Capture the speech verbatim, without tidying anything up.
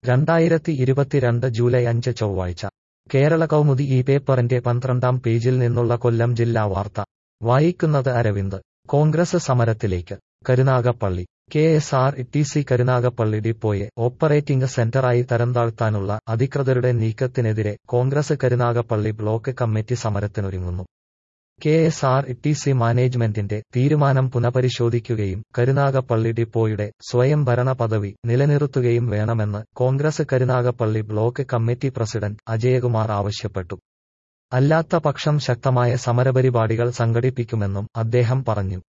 രണ്ടായിരത്തി ഇരുപത്തിരണ്ട് ജൂലൈ അഞ്ച് ചൊവ്വാഴ്ച കേരള കൗമുദി ഈ പേപ്പറിന്റെ പന്ത്രണ്ടാം പേജിൽ നിന്നുള്ള കൊല്ലം ജില്ലാ വാർത്ത വായിക്കുന്നത് അരവിന്ദ്. കോൺഗ്രസ് സമരത്തിലേക്ക്. Karunagappally. K S R T C Karunagappally ഡിപ്പോയെ ഓപ്പറേറ്റിംഗ് സെന്ററായി തരംതാഴ്ത്താനുള്ള അധികൃതരുടെ നീക്കത്തിനെതിരെ കോൺഗ്രസ് കരുനാഗപ്പള്ളി ബ്ലോക്ക് കമ്മിറ്റി സമരത്തിനൊരുങ്ങുന്നു. K S R T C മാനേജ്മെന്റിന്റെ തീരുമാനം പുനഃപരിശോധിക്കുകയും കരുനാഗപ്പള്ളി ഡിപ്പോയുടെ സ്വയംഭരണ പദവി നിലനിർത്തുകയും വേണമെന്ന് Congress Karunagappally block committee president Ajayakumar ആവശ്യപ്പെട്ടു. അല്ലാത്ത പക്ഷം ശക്തമായ സമരപരിപാടികൾ സംഘടിപ്പിക്കുമെന്നും അദ്ദേഹം പറഞ്ഞു.